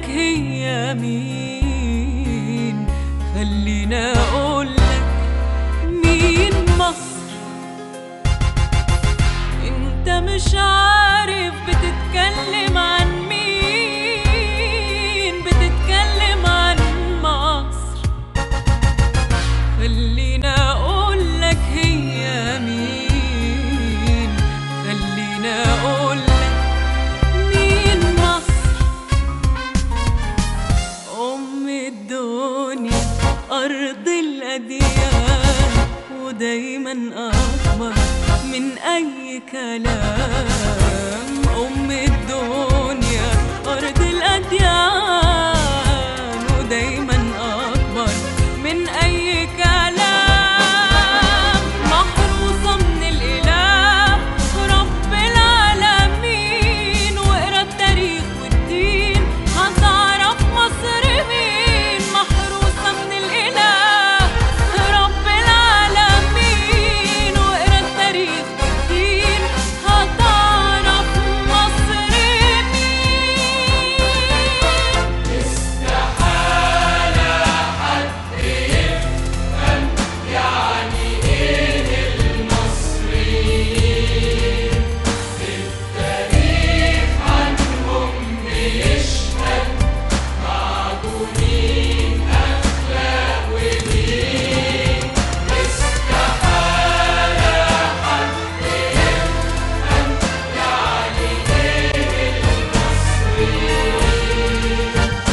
هي مين، خلينا أقولك مين مصر. انت مش عارف بتتكلم عن مين، بتتكلم عن مصر. خلينا أقولك هي مين، خلينا أقولك مين مصر. أم الدنيا أرض الأديان، ودايما أكبر من أي كلام. أم الدنيا أرض الأديان، ودايما أكبر من أي كلام. محروسة من الإله رب العالمين، واقرا التاريخ والدين هتعرف مصر مين. محروسة من الإله رب العالمين، واقرا التاريخ والدين هتعرف مصر مين. استحالة حد يفهم يعني ايه المصريين. التاريخ عنهم بيشهد معدومين أخلاق ودين. استحالة حد يفهم يعني ايه المصريين.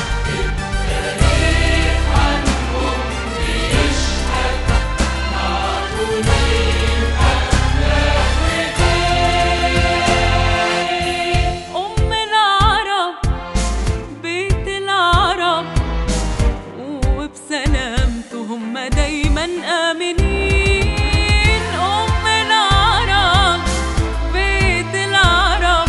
التاريخ عنهم بيشهد معدومين أخلاق ودين. أم العرب بيت العرب، وبسلامته هم دايما آمنين. أم العرب بيت العرب،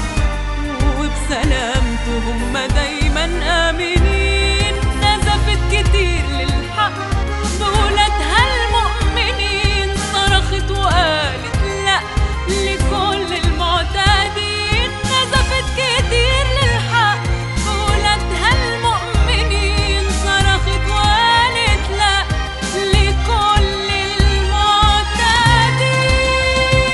وبسلامته هم دايما آمنين. نزفت كتير للحق بولادها المؤمنين، صرخت وقالت لأ لكل المعتدين. نزفت كتير للحق بولادها المؤمنين، صرخت وقالت لأ لكل المعتدين.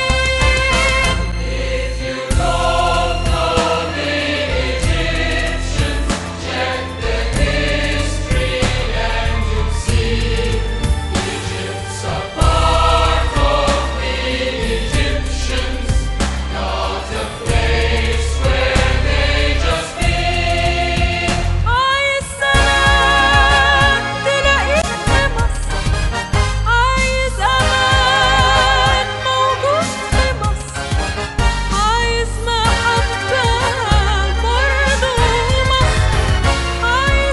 If you don't know the Egyptians, check the history and you'll see Egypt's a part of the Egyptians, not a place where they just be. عايز سلام تلاقيه في مصر، عايز أمان موجود في مصر، عايز محبة برضه مصر، عايز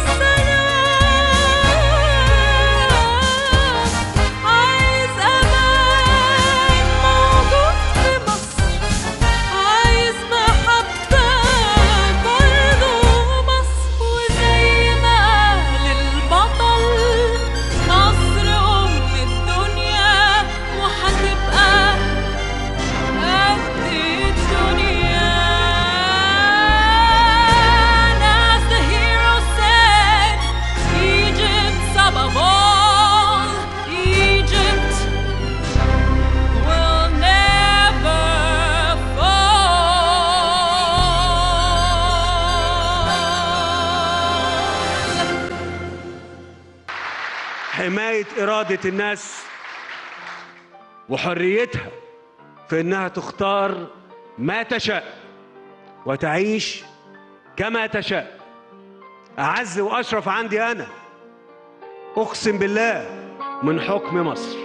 سلام، عايز أمان موجود في مصر، عايز محبة برضه مصر. وزي ما قال البطل مصر أم الدنيا، وهتبقى قد الدنيا. And as the hero said, Egypt's above all. Egypt will never fall. حماية إرادة الناس وحريتها في إنها تختار ما تشاء وتعيش كما تشاء. أعز وأشرف عندي أنا أقسم بالله من حكم مصر.